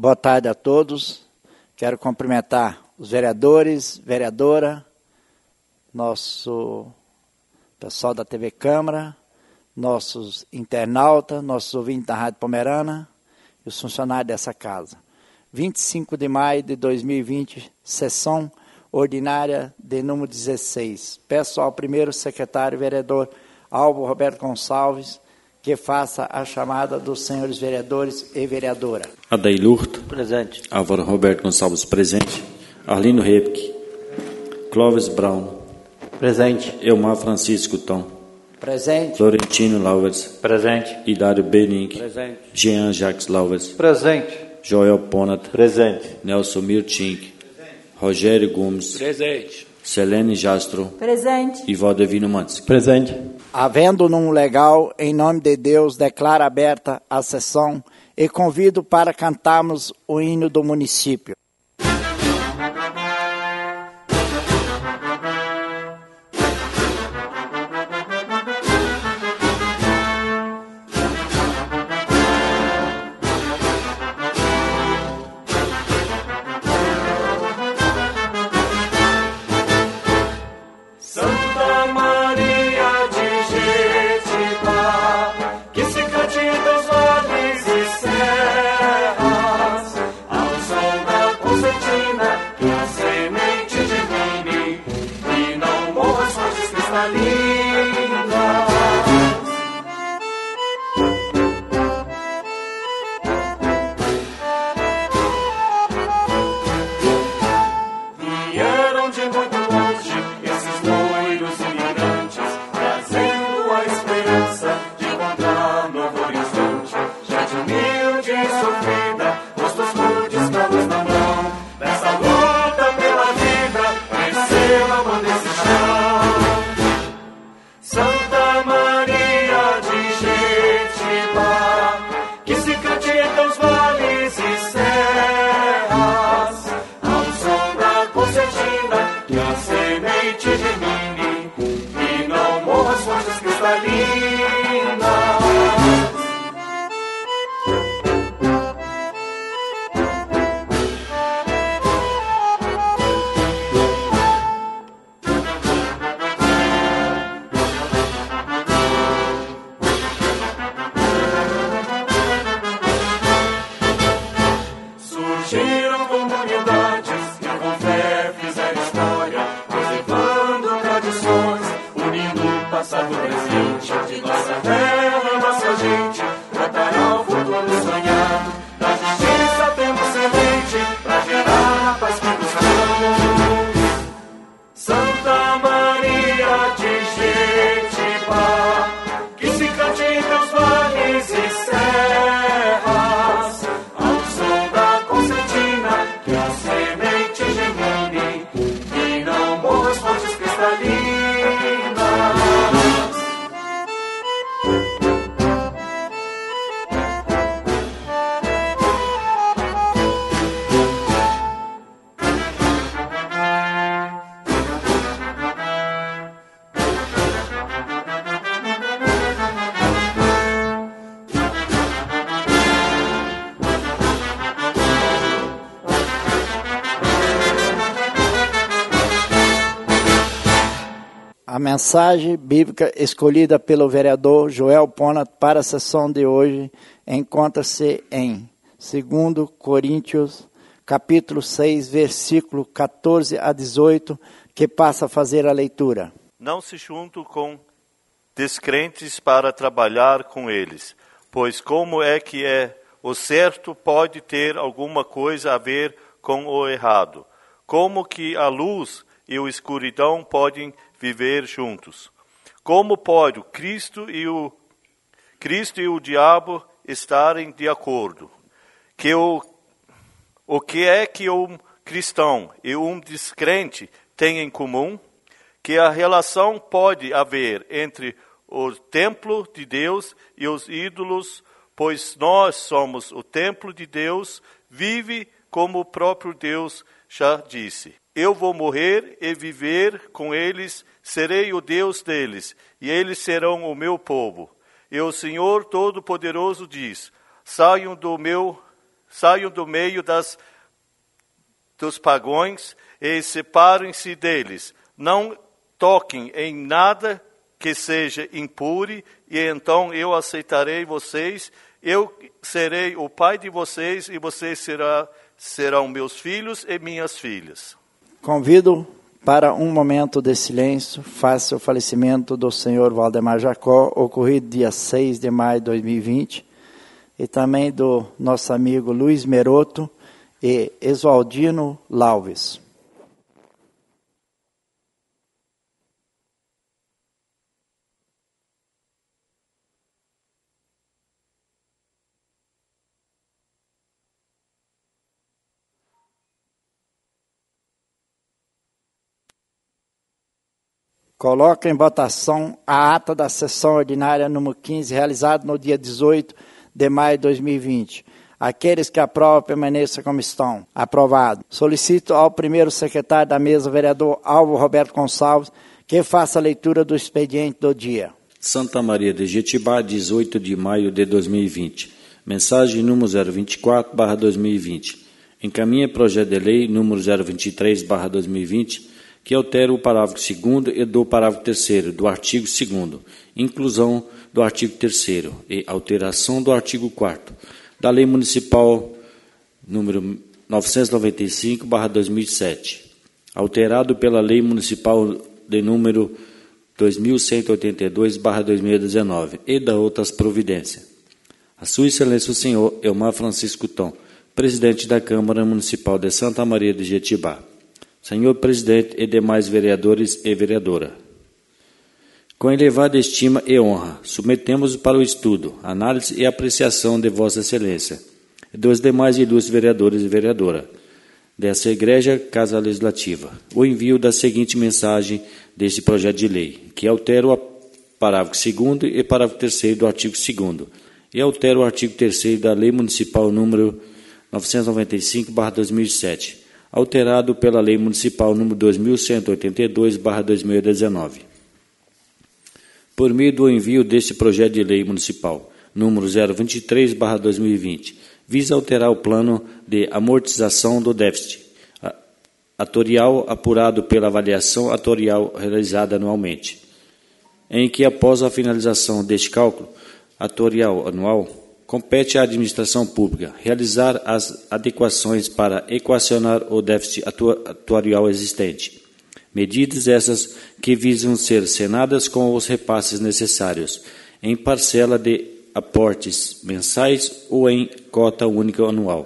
Boa tarde a todos. Quero cumprimentar os vereadores, vereadora, nosso pessoal da TV Câmara, nossos internautas, nossos ouvintes da Rádio Pomerana e os funcionários dessa casa. 25 de maio de 2020, sessão ordinária de número 16. Peço ao primeiro secretário vereador Álvaro Roberto Gonçalves que faça a chamada dos senhores vereadores e vereadora. Adailurto. Presente. Álvaro Roberto Gonçalves, presente. Arlindo Repke. Clóvis Brown. Presente. Elmar Francisco Tom. Presente. Florentino Lauvers. Presente. Hilário Benink. Presente. Jean Jacques Lauvers. Presente. Joel Ponat. Presente. Nelson Mirtink. Rogério Gomes. Presente. Selene Jastro. Presente. E Valdevino Mansky. Presente. Havendo num legal, em nome de Deus, declaro aberta a sessão e convido para cantarmos o hino do município. A mensagem bíblica escolhida pelo vereador Joel Ponat para a sessão de hoje encontra-se em 2 Coríntios, capítulo 6, versículo 14 a 18, que passa a fazer a leitura. Não se junte com descrentes para trabalhar com eles, pois como é que o certo pode ter alguma coisa a ver com o errado? Como que a luz e a escuridão podem viver juntos? Como pode o Cristo e o diabo estarem de acordo? O que é que um cristão e um descrente têm em comum? Que a relação pode haver entre o templo de Deus e os ídolos, pois nós somos o templo de Deus, vive como o próprio Deus já disse. Eu vou morrer e viver com eles, serei o Deus deles, e eles serão o meu povo. E o Senhor Todo-Poderoso diz: saiam do meu saiam do meio dos pagãos e separem-se deles. Não toquem em nada que seja impuro, e então eu aceitarei vocês. Eu serei o pai de vocês, e vocês serão meus filhos e minhas filhas. Convido para um momento de silêncio, face ao falecimento do senhor Valdemar Jacó, ocorrido dia 6 de maio de 2020, e também do nosso amigo Luiz Meroto e Eswaldino Lauves. Coloco em votação a ata da sessão ordinária número 15, realizada no dia 18 de maio de 2020. Aqueles que aprovam, permaneçam como estão. Aprovado. Solicito ao primeiro secretário da mesa, vereador Álvaro Roberto Gonçalves, que faça a leitura do expediente do dia. Santa Maria de Jetibá, 18 de maio de 2020. Mensagem número 024/2020. Encaminha projeto de lei número 023/2020, que altera o parágrafo 2º e do parágrafo 3º do artigo 2º, inclusão do artigo 3º e alteração do artigo 4º da Lei Municipal número 995/2007, alterado pela Lei Municipal de número 2182/2019 e da outras providências. A Sua Excelência o Senhor Elmar Francisco Tom, presidente da Câmara Municipal de Santa Maria de Jetibá. Senhor presidente e demais vereadores e vereadora, com elevada estima e honra, submetemos para o estudo, análise e apreciação de Vossa Excelência e dos demais ilustres vereadores e vereadora dessa Igreja Casa Legislativa o envio da seguinte mensagem deste projeto de lei, que altera o parágrafo 2º e parágrafo 3º do artigo 2º e altera o artigo 3º da Lei Municipal número 995/2007, alterado pela Lei Municipal número 2182/2019. Por meio do envio deste projeto de lei municipal número 023/2020, visa alterar o plano de amortização do déficit atorial apurado pela avaliação atorial realizada anualmente, em que, após a finalização deste cálculo atorial anual, compete à administração pública realizar as adequações para equacionar o déficit atuarial existente. Medidas essas que visam ser sanadas com os repasses necessários, em parcela de aportes mensais ou em cota única anual,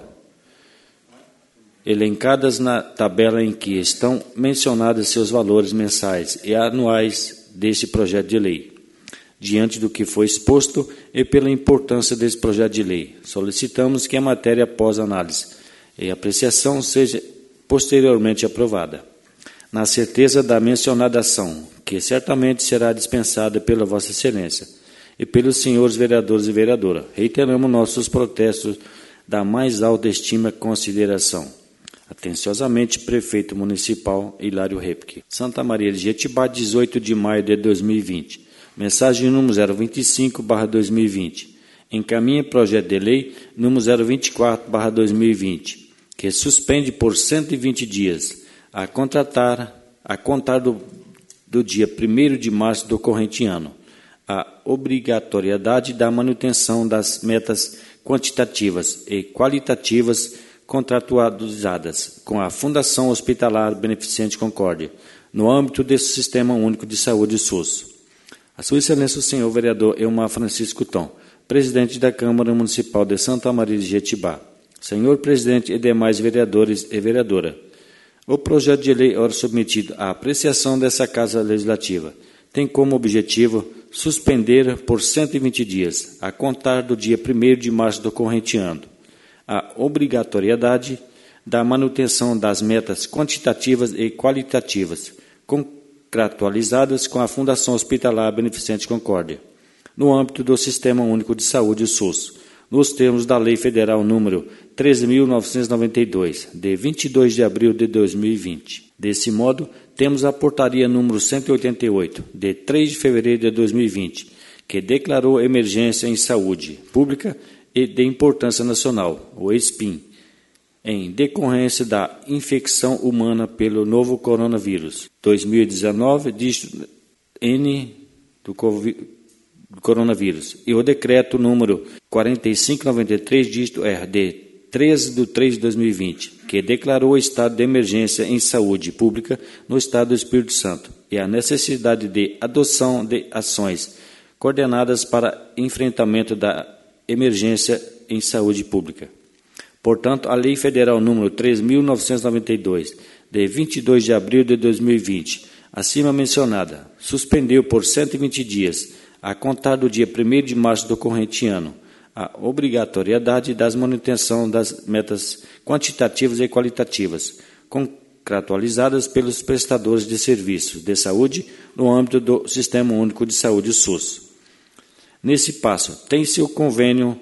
elencadas na tabela em que estão mencionados seus valores mensais e anuais deste projeto de lei. Diante do que foi exposto e pela importância desse projeto de lei, solicitamos que a matéria, após análise e apreciação, seja posteriormente aprovada, na certeza da mencionada ação, que certamente será dispensada pela Vossa Excelência e pelos senhores vereadores e vereadoras. Reiteramos nossos protestos da mais alta estima e consideração. Atenciosamente, Prefeito Municipal Hilário Repke. Santa Maria de Jetibá, 18 de maio de 2020. Mensagem número 025/2020. Encaminha projeto de lei número 024/2020, que suspende por 120 dias, a contar do dia 1º de março do corrente ano, a obrigatoriedade da manutenção das metas quantitativas e qualitativas contratualizadas com a Fundação Hospitalar Beneficente Concórdia, no âmbito desse Sistema Único de Saúde SUS. A Sua Excelência o Senhor Vereador Elmar Francisco Tom, presidente da Câmara Municipal de Santa Maria de Jetibá, senhor presidente e demais vereadores e vereadora, o projeto de lei ora submetido à apreciação dessa Casa Legislativa tem como objetivo suspender por 120 dias, a contar do dia 1º de março do corrente ano, a obrigatoriedade da manutenção das metas quantitativas e qualitativas contratualizadas com a Fundação Hospitalar Beneficente Concórdia, no âmbito do Sistema Único de Saúde SUS, nos termos da Lei Federal número 13.992, de 22 de abril de 2020. Desse modo, temos a Portaria número 188, de 3 de fevereiro de 2020, que declarou emergência em saúde pública e de importância nacional, o SPIN, em decorrência da infecção humana pelo novo coronavírus 2019, dígito N do coronavírus, e o decreto número 4593, dígito R, de 13/3/2020, que declarou o estado de emergência em saúde pública no estado do Espírito Santo e a necessidade de adoção de ações coordenadas para enfrentamento da emergência em saúde pública. Portanto, a Lei Federal número 3.992, de 22 de abril de 2020, acima mencionada, suspendeu por 120 dias, a contar do dia 1º de março do corrente ano, a obrigatoriedade da manutenção das metas quantitativas e qualitativas, contratualizadas pelos prestadores de serviços de saúde no âmbito do Sistema Único de Saúde, SUS. Nesse passo, tem-se o convênio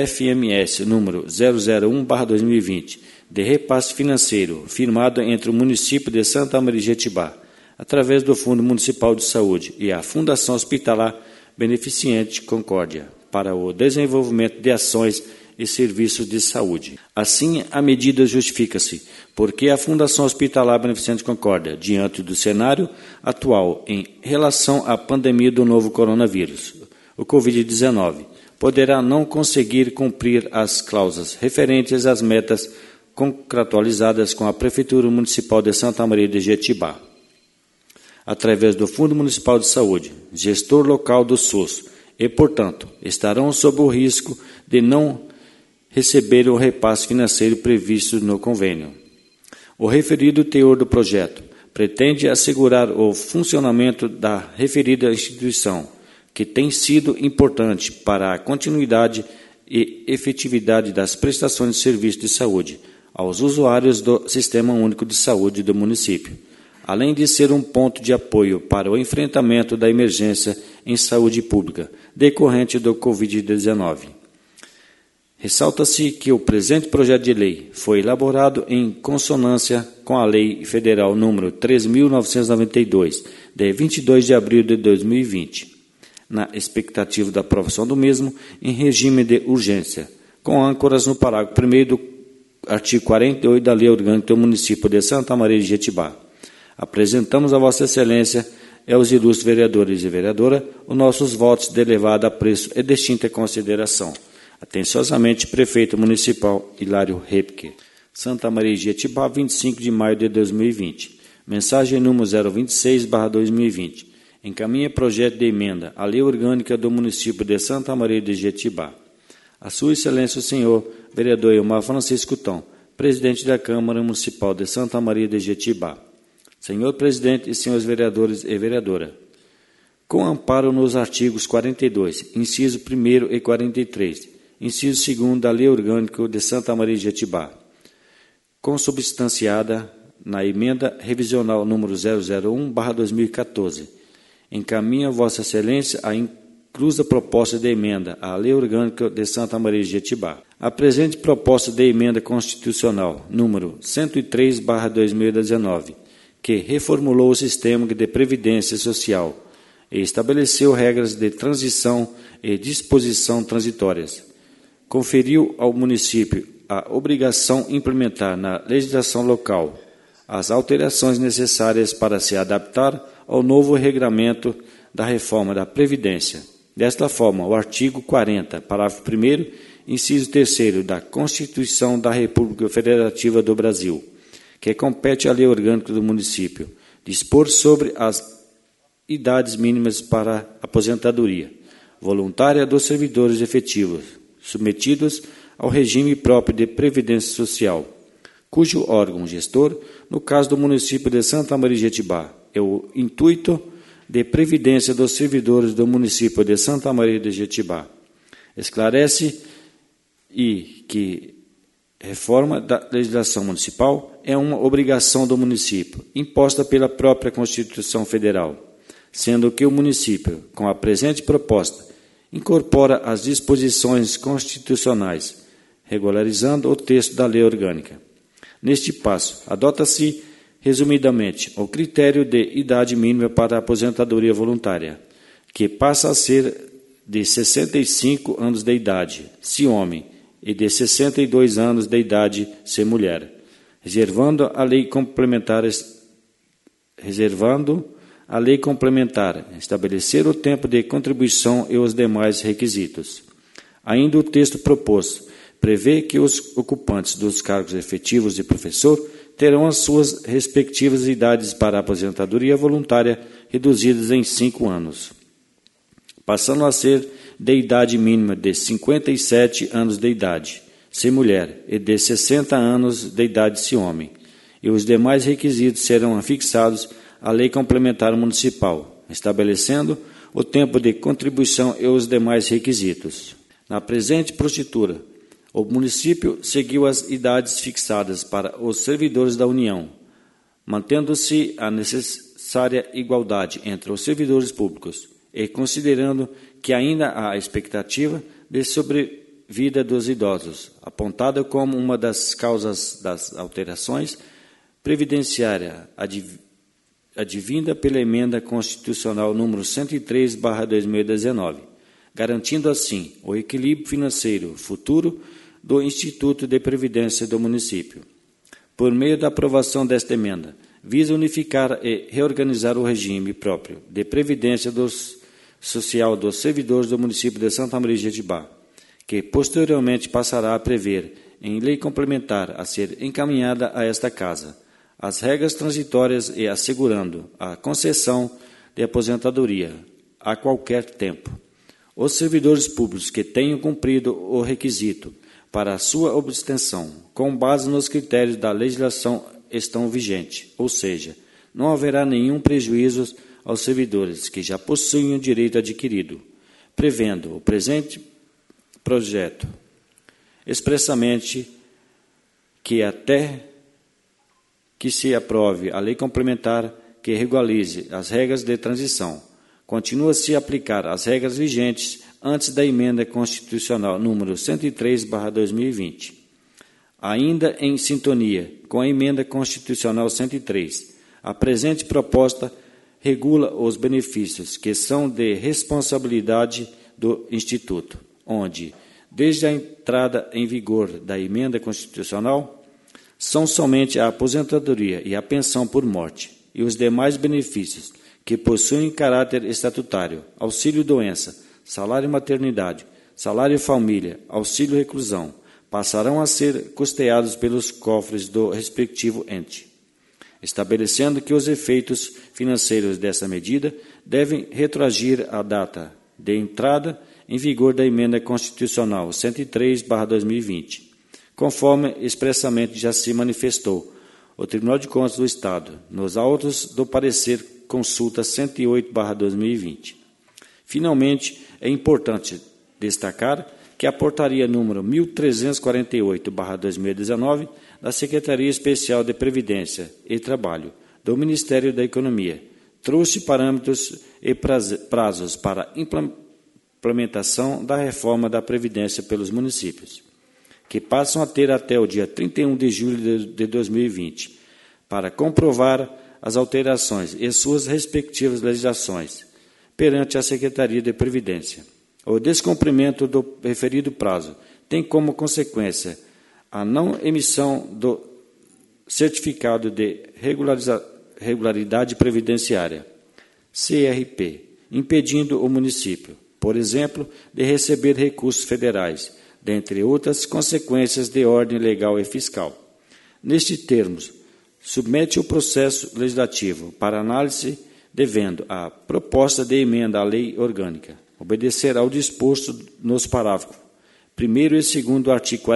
FMS número 001/2020, de repasse financeiro, firmado entre o município de Santa Maria de Jetibá, através do Fundo Municipal de Saúde e a Fundação Hospitalar Beneficente Concórdia, para o desenvolvimento de ações e serviços de saúde. Assim, a medida justifica-se porque a Fundação Hospitalar Beneficente Concórdia, diante do cenário atual em relação à pandemia do novo coronavírus, o Covid-19, poderá não conseguir cumprir as cláusulas referentes às metas contratualizadas com a Prefeitura Municipal de Santa Maria de Jetibá, através do Fundo Municipal de Saúde, gestor local do SUS, e, portanto, estarão sob o risco de não receber o repasse financeiro previsto no convênio. O referido teor do projeto pretende assegurar o funcionamento da referida instituição, que tem sido importante para a continuidade e efetividade das prestações de serviço de saúde aos usuários do Sistema Único de Saúde do município, além de ser um ponto de apoio para o enfrentamento da emergência em saúde pública decorrente do Covid-19. Ressalta-se que o presente projeto de lei foi elaborado em consonância com a Lei Federal número 3.992, de 22 de abril de 2020, na expectativa da aprovação do mesmo em regime de urgência, com âncoras no parágrafo 1º do artigo 48 da Lei Orgânica do Município de Santa Maria de Jetibá. Apresentamos a Vossa Excelência e aos ilustres vereadores e vereadora os nossos votos de elevado apreço e distinta consideração. Atenciosamente, Prefeito Municipal Hilário Repke. Santa Maria de Jetibá, 25 de maio de 2020. Mensagem número 026/2020. Encaminha projeto de emenda à Lei Orgânica do Município de Santa Maria de Jetibá. A Sua Excelência o Senhor, vereador Elmar Francisco Tom, presidente da Câmara Municipal de Santa Maria de Jetibá. Senhor presidente e senhores vereadores e vereadora, com amparo nos artigos 42, inciso 1º e 43, inciso 2º da Lei Orgânica de Santa Maria de Jetibá, consubstanciada na emenda revisional número 001/2014, encaminha Vossa Excelência a inclusa proposta de emenda à Lei Orgânica de Santa Maria de Jetibá. A presente proposta de emenda constitucional número 103/2019, que reformulou o sistema de previdência social e estabeleceu regras de transição e disposição transitórias, conferiu ao município a obrigação de implementar na legislação local as alterações necessárias para se adaptar ao novo regramento da reforma da Previdência. Desta forma, o artigo 40, parágrafo 1º, inciso 3º da Constituição da República Federativa do Brasil, que compete à Lei Orgânica do Município, dispor sobre as idades mínimas para aposentadoria voluntária dos servidores efetivos, submetidos ao regime próprio de previdência social, cujo órgão gestor, no caso do município de Santa Maria de Jetibá, é o intuito de previdência dos servidores do município de Santa Maria de Jetibá. Esclarece e que reforma da legislação municipal é uma obrigação do município, imposta pela própria Constituição Federal, sendo que o município, com a presente proposta, incorpora as disposições constitucionais, regularizando o texto da lei orgânica. Neste passo, adota-se, resumidamente, o critério de idade mínima para a aposentadoria voluntária, que passa a ser de 65 anos de idade, se homem, e de 62 anos de idade, se mulher, reservando a lei complementar estabelecer o tempo de contribuição e os demais requisitos. Ainda o texto proposto prevê que os ocupantes dos cargos efetivos de professor terão as suas respectivas idades para aposentadoria voluntária reduzidas em 5 anos, passando a ser de idade mínima de 57 anos de idade, se mulher, e de 60 anos de idade, se homem, e os demais requisitos serão afixados à Lei Complementar Municipal, estabelecendo o tempo de contribuição e os demais requisitos. Na presente propositura, o município seguiu as idades fixadas para os servidores da União, mantendo-se a necessária igualdade entre os servidores públicos e considerando que ainda há a expectativa de sobrevida dos idosos, apontada como uma das causas das alterações previdenciárias advinda pela Emenda Constitucional número 103/2019, garantindo assim o equilíbrio financeiro futuro do Instituto de Previdência do município. Por meio da aprovação desta emenda, visa unificar e reorganizar o regime próprio de previdência social dos servidores do município de Santa Maria de Jetibá, que posteriormente passará a prever, em lei complementar a ser encaminhada a esta Casa, as regras transitórias e assegurando a concessão de aposentadoria a qualquer tempo. Os servidores públicos que tenham cumprido o requisito para a sua obtenção, com base nos critérios da legislação estão vigentes, ou seja, não haverá nenhum prejuízo aos servidores que já possuem o direito adquirido, prevendo o presente projeto expressamente que até que se aprove a lei complementar que regularize as regras de transição, continua-se a aplicar as regras vigentes antes da Emenda Constitucional número 103/2020. Ainda em sintonia com a Emenda Constitucional 103, a presente proposta regula os benefícios que são de responsabilidade do Instituto, onde, desde a entrada em vigor da Emenda Constitucional, são somente a aposentadoria e a pensão por morte e os demais benefícios que possuem caráter estatutário, auxílio-doença, salário-maternidade, salário-família, auxílio-reclusão, passarão a ser custeados pelos cofres do respectivo ente, estabelecendo que os efeitos financeiros dessa medida devem retroagir à data de entrada em vigor da Emenda Constitucional 103/2020, conforme expressamente já se manifestou o Tribunal de Contas do Estado, nos autos do parecer consulta 108/2020. Finalmente, é importante destacar que a portaria número 1348/2019 da Secretaria Especial de Previdência e Trabalho do Ministério da Economia trouxe parâmetros e prazos para a implementação da reforma da Previdência pelos municípios, que passam a ter até o dia 31 de julho de 2020 para comprovar as alterações e suas respectivas legislações perante a Secretaria de Previdência. O descumprimento do referido prazo tem como consequência a não emissão do Certificado de Regularidade Previdenciária, CRP, impedindo o município, por exemplo, de receber recursos federais, dentre outras consequências de ordem legal e fiscal. Nestes termos, submete o processo legislativo para análise, devendo a proposta de emenda à lei orgânica obedecer ao disposto nos parágrafos 1º e 2º do artigo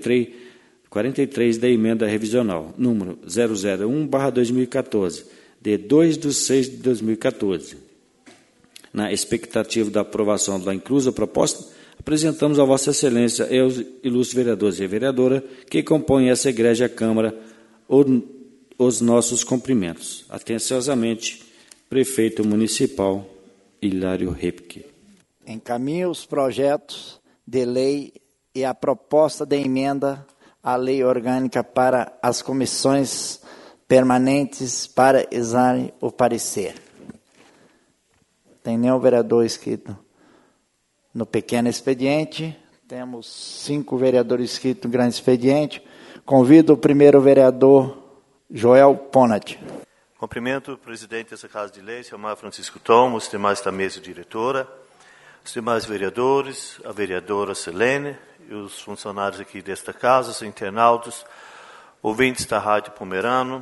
43 da emenda revisional, número 001/2014, de 2/6/2014. Na expectativa da aprovação da inclusa proposta, apresentamos a Vossa Excelência e aos ilustres vereadores e vereadora que compõem essa egrégia Câmara os nossos cumprimentos. Atenciosamente, Prefeito Municipal Hilário Repke. Encaminho os projetos de lei e a proposta de emenda à lei orgânica para as comissões permanentes para exame o parecer. Tem nenhum vereador inscrito no pequeno expediente. Temos 5 vereadores inscritos no grande expediente. Convido o primeiro vereador, Joel Ponat. Cumprimento o presidente dessa Casa de Lei, senhor Francisco Tom, os demais da mesa diretora, os demais vereadores, a vereadora Selene e os funcionários aqui desta casa, os internautas, ouvintes da Rádio Pomerano.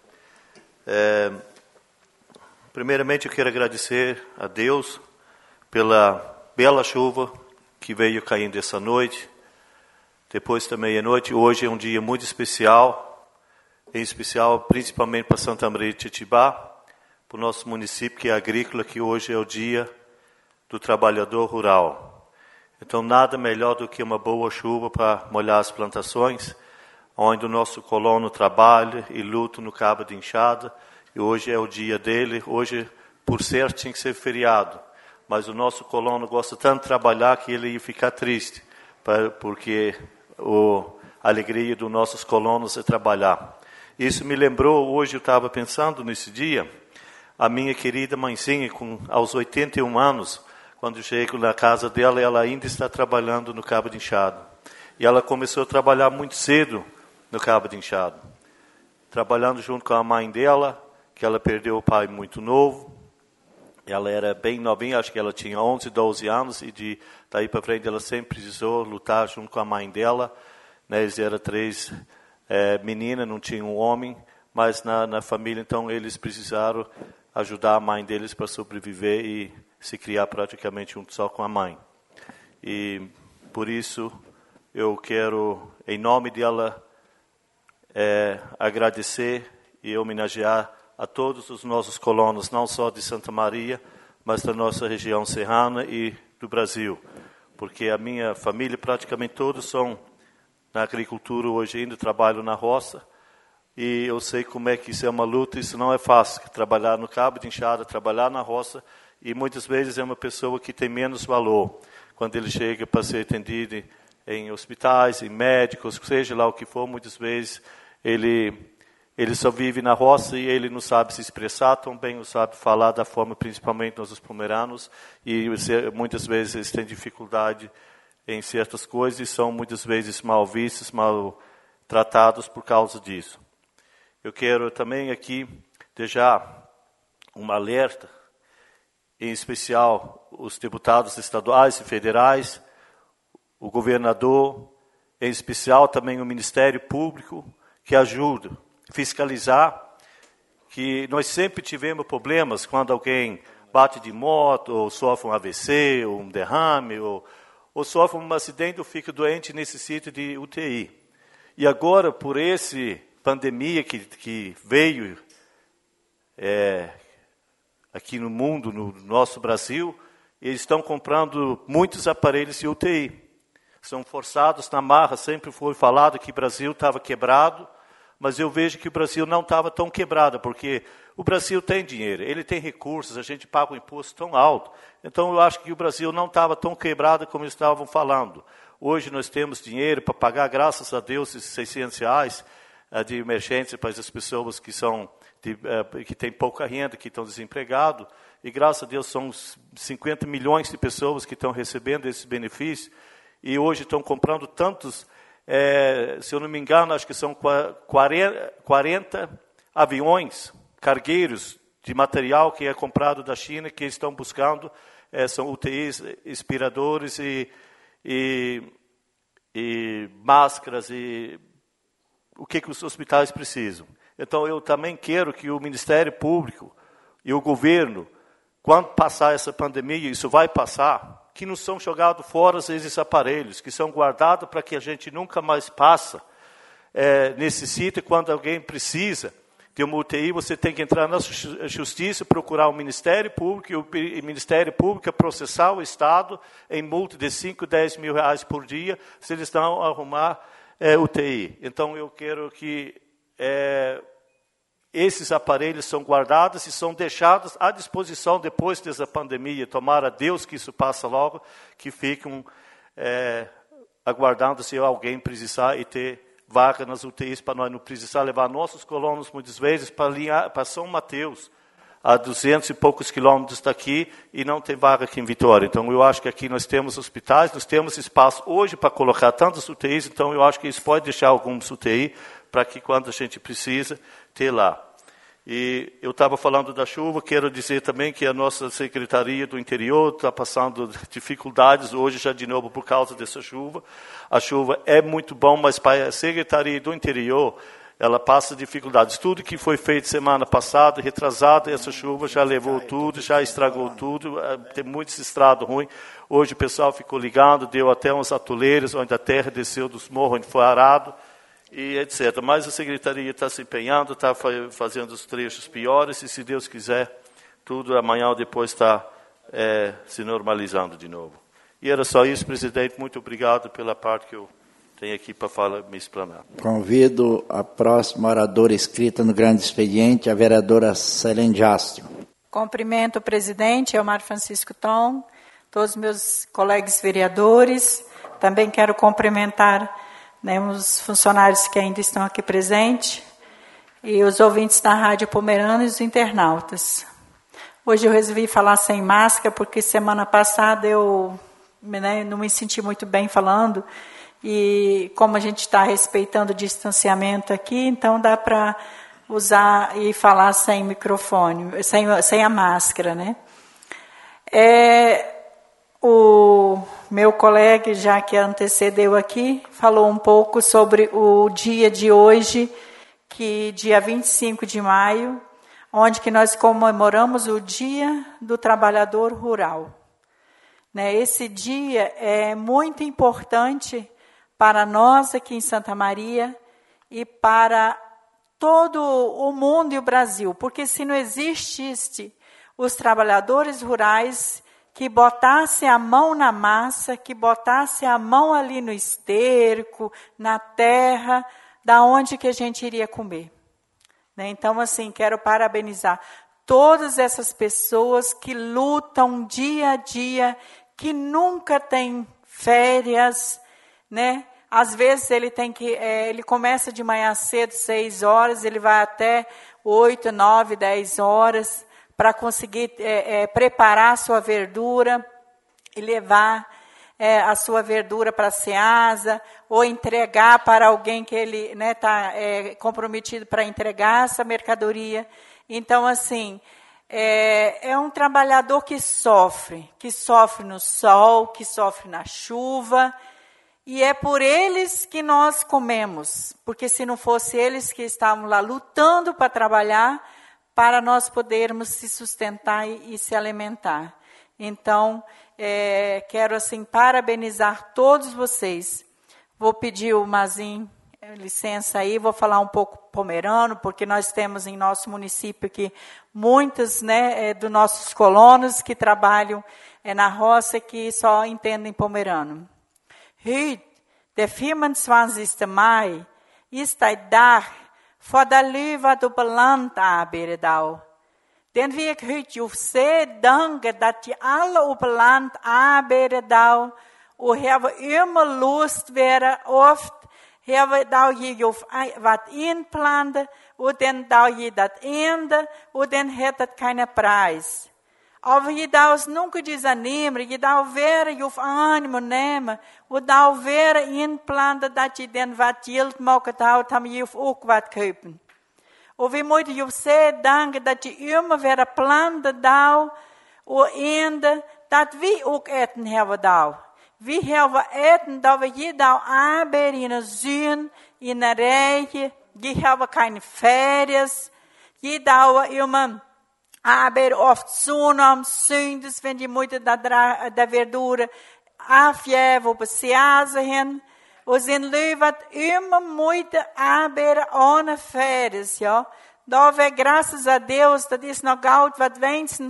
Primeiramente, eu quero agradecer a Deus pela bela chuva que veio caindo essa noite, depois da meia-noite. Hoje é um dia muito especial, em especial principalmente para Santa Maria de Tietibá, para o nosso município que é agrícola, que hoje é o dia do trabalhador rural. Então, nada melhor do que uma boa chuva para molhar as plantações, onde o nosso colono trabalha e luta no cabo de enxada, e hoje é o dia dele. Hoje, por certo, tinha que ser feriado, mas o nosso colono gosta tanto de trabalhar que ele ia ficar triste, porque a alegria dos nossos colonos é trabalhar. Isso me lembrou, hoje eu estava pensando nesse dia, a minha querida mãezinha, aos 81 anos, quando eu chego na casa dela, ela ainda está trabalhando no cabo de enxada. E ela começou a trabalhar muito cedo no cabo de enxada, trabalhando junto com a mãe dela, que ela perdeu o pai muito novo. Ela era bem novinha, acho que ela tinha 11, 12 anos, e daí para frente ela sempre precisou lutar junto com a mãe dela. Né? Eles eram 3 meninas, não tinham um homem, mas na família, então, eles precisaram ajudar a mãe deles para sobreviver e se criar praticamente junto só com a mãe. E por isso eu quero, em nome dela, agradecer e homenagear a todos os nossos colonos, não só de Santa Maria, mas da nossa região serrana e do Brasil. Porque a minha família, praticamente todos são na agricultura hoje, ainda trabalham na roça. E eu sei como é que isso é uma luta, isso não é fácil. Trabalhar no cabo de enxada, trabalhar na roça, e muitas vezes é uma pessoa que tem menos valor. Quando ele chega para ser atendido em hospitais, em médicos, seja lá o que for, muitas vezes ele só vive na roça e ele não sabe se expressar tão bem, não sabe falar da forma, principalmente nós os pomeranos, e muitas vezes eles têm dificuldade em certas coisas e são muitas vezes mal vistos, mal tratados por causa disso. Eu quero também aqui deixar um alerta, em especial os deputados estaduais e federais, o governador, em especial também o Ministério Público, que ajuda a fiscalizar, que nós sempre tivemos problemas quando alguém bate de moto, ou sofre um AVC, ou um derrame, ou sofre um acidente, ou fica doente e necessita de UTI. E agora, por essa pandemia que veio aqui no mundo, no nosso Brasil, eles estão comprando muitos aparelhos de UTI. São forçados na marra, sempre foi falado que o Brasil estava quebrado, mas eu vejo que o Brasil não estava tão quebrado, porque o Brasil tem dinheiro, ele tem recursos, a gente paga um imposto tão alto. Então eu acho que o Brasil não estava tão quebrado como eles estavam falando. Hoje nós temos dinheiro para pagar, graças a Deus, esses R$600 de emergência para as pessoas que têm pouca renda, que estão desempregados, e graças a Deus são 50 milhões de pessoas que estão recebendo esse benefício, e hoje estão comprando tantos, se eu não me engano, acho que são 40 aviões, cargueiros de material que é comprado da China, que estão buscando, são UTIs, respiradores e máscaras, e o que os hospitais precisam. Então, eu também quero que o Ministério Público e o governo, quando passar essa pandemia, isso vai passar, que não são jogados fora esses aparelhos, que são guardados para que a gente nunca mais passe. Necessita, quando alguém precisa de uma UTI, você tem que entrar na justiça, procurar o Ministério Público, e o Ministério Público processar o Estado em multa de 5, 10 mil reais por dia, se eles não arrumar UTI. Então, eu quero que esses aparelhos são guardados e são deixados à disposição depois dessa pandemia. Tomara a Deus que isso passe logo, que fiquem aguardando se alguém precisar e ter vaga nas UTIs, para nós não precisar levar nossos colonos muitas vezes para São Mateus, a 200 e poucos quilômetros daqui e não tem vaga aqui em Vitória. Então, eu acho que aqui nós temos hospitais, nós temos espaço hoje para colocar tantos UTIs, então eu acho que isso pode deixar alguns UTI para que quando a gente precisa, ter lá. E eu estava falando da chuva, quero dizer também que a nossa Secretaria do Interior está passando dificuldades hoje já de novo por causa dessa chuva. A chuva é muito bom, mas para a Secretaria do Interior, ela passa dificuldades. Tudo que foi feito semana passada, retrasada, essa chuva já levou tudo, já estragou tudo, tem muitos estrados ruins. Hoje o pessoal ficou ligado, deu até uns atoleiros onde a terra desceu dos morros, onde foi arado, e etc. Mas a Secretaria está se empenhando, está fazendo os trechos piores, e se Deus quiser, tudo amanhã ou depois está se normalizando de novo. E era só isso, presidente. Muito obrigado pela parte que eu tenho aqui para me explanar. Convido a próxima oradora escrita no grande expediente, a vereadora Selene Jástio. Cumprimento o presidente, Elmar Francisco Tom, todos os meus colegas vereadores. Também quero cumprimentar os funcionários que ainda estão aqui presentes e os ouvintes da Rádio Pomerana e os internautas. Hoje eu resolvi falar sem máscara porque semana passada eu não me senti muito bem falando e como a gente está respeitando o distanciamento aqui, então dá para usar e falar sem microfone, sem a máscara, né? O meu colega, já que antecedeu aqui, falou um pouco sobre o dia de hoje, que dia 25 de maio, onde que nós comemoramos o Dia do Trabalhador Rural. Esse dia é muito importante para nós aqui em Santa Maria e para todo o mundo e o Brasil, porque se não existisse os trabalhadores rurais que botasse a mão na massa, que botasse a mão ali no esterco, na terra, da onde que a gente iria comer. Então, assim, quero parabenizar todas essas pessoas que lutam dia a dia, que nunca têm férias, Às vezes ele começa de manhã cedo, 6 horas, ele vai até 8, 9, 10 horas, para conseguir preparar a sua verdura e levar a sua verdura para a Ceasa, ou entregar para alguém que ele está comprometido para entregar essa mercadoria. Então, assim, é um trabalhador que sofre no sol, que sofre na chuva, e é por eles que nós comemos, porque se não fosse eles que estavam lá lutando para trabalhar, para nós podermos se sustentar e se alimentar. Então, quero assim parabenizar todos vocês. Vou pedir o Mazin licença aí, vou falar um pouco pomerano, porque nós temos em nosso município aqui muitos dos nossos colonos que trabalham na roça que só entendem pomerano. Heute, der 24. Mai, ist ein Tag for der Lieve do Beland arbeider. Den wil ik heute zeer danken dat je alle op land arbeider da, og hebben immer lust wäre oft, hebben da je wat inplanten, und dann da je dat ende, und dann hat dat keine Preis. Aber je da os nunca desanima, je da vera je ânimo nemen, und da vera inplanten dat je den wat geld maakt houdt, dan je ook wat kopen. Og vi moeten jo zeer danken dat je immer weer planten daar, og ende, dat vi ook eten hebben daar. Vi hebben eten, dat we je daar arbeiden in de zon, in de regen, je hebben geen férias, je daar immer arbeiden oft zondag, zondags, wenn je moet da verdura afgeven op de Ceasa hen. Og sin løyvat muito arbeide ohne férias, ja. Da é graças a Deus, dat is nog oud wat wensen,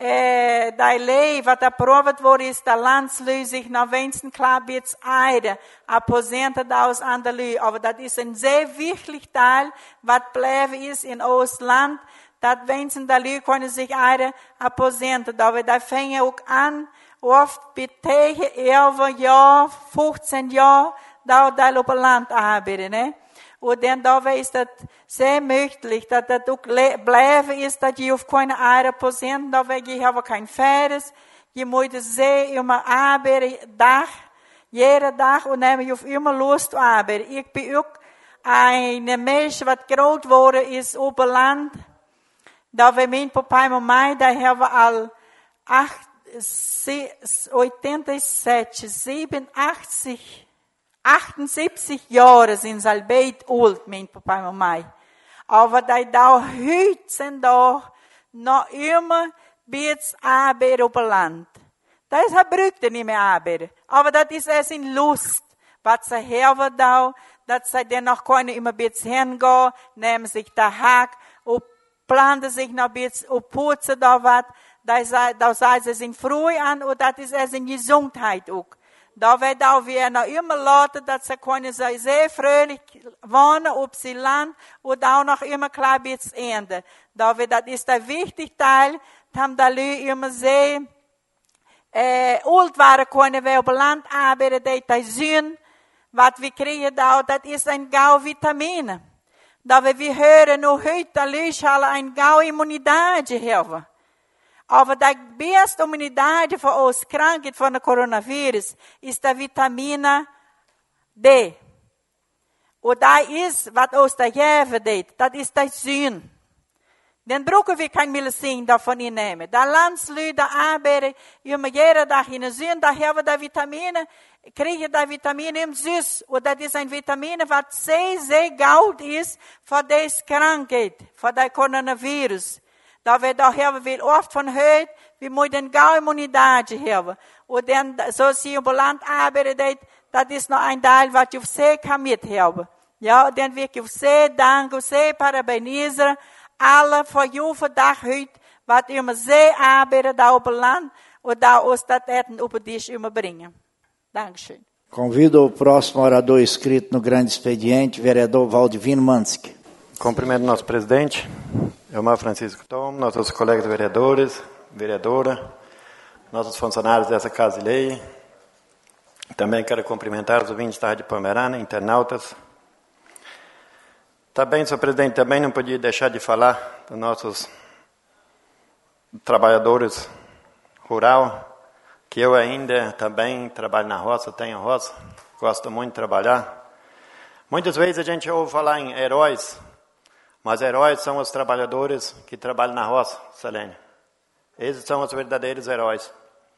da lei, wat aprovat worden is, da landslui zich nog wensen klaarbits eide, aposenta daus an der lui. Aber dat is een zeer wichtig Teil, wat blijven is in Oostland, dat wensen da lui kunnen zich eide aposenta. Da fängt ook an, oft betegen 11 jaar, 15 jaar, da op het land arbeiden, Und dann ist das sehr möglich, dass das auch bleiben ist, dass die auf keine andere Prozent, da ich habe kein Ferris, je moet sehr immer arbeiten, jeden Tag, und dann auf immer Lust zu arbeiten. Ich bin auch eine Mensch, was groß geworden ist auf dem Land. Da wir mein Papa und Mãe, da haben wir all 78 Jahre sind sie alt alt, mein Papa und Mãe. Aber da heute sind da noch immer bis arbeiten auf dem Land. Das braucht nicht mehr arbeiten. Aber das ist erst in Lust. Was sie haben da, dass sie dann noch können immer bis hingehen, nehmen sich da Hack, und planen sich noch bis, und putzen da was. Da sagen sie sind früh an, und das ist erst in Gesundheit auch. Da wird auch wir noch immer Leute, dass sie können sehr fröhlich wohnen auf sie Land, und auch noch immer klar bis Ende. Das ist der wichtige Teil, haben da Leute immer sehr, alt waren können wir auf Land arbeiten, das sehen, was wir kriegen da, das ist ein Gau Vitamine. Da wir hören nur heute, da Leute ein Gau Immunität haben. Aber die beste Immunität für uns Kranken von der Coronavirus ist der Vitamine D. Und da ist, was uns der Jäger tut, das ist das Sinn. Dann brauchen wir kein Medizin davon nehmen. Da Landsleute arbeiten, immer jeden Tag in der Sinn, da haben wir die Vitamine, kriegen die Vitamine im Süß. Und das ist ein Vitamin, was sehr, sehr gut ist für diese Krankheit, für das Coronavirus. Da wir oft von gehört, wir müssen eine Immunität haben. Und dann, so sie über Land arbeiten, das ist noch ein Teil, was ich sehr mithaben. Ja, dann wirklich sehr danken, sehr parabenieren, alle von jeden Tag heute, was immer sehr arbeiten da auf dem Land, und da uns das Essen auf den Tisch immer bringen. Dankeschön. Convido o próximo orador inscrito no grande expediente, vereador Valdivino Manski. Cumprimento nosso presidente, Elmar Francisco Tom, nossos colegas vereadores, vereadora, nossos funcionários dessa Casa de Lei. Também quero cumprimentar os ouvintes da Rádio Pomerana, internautas. Também, senhor presidente, também não podia deixar de falar dos nossos trabalhadores rurais, que eu ainda também trabalho na roça, tenho roça, gosto muito de trabalhar. Muitas vezes a gente ouve falar em heróis, mas heróis são os trabalhadores que trabalham na roça, Selene. Esses são os verdadeiros heróis.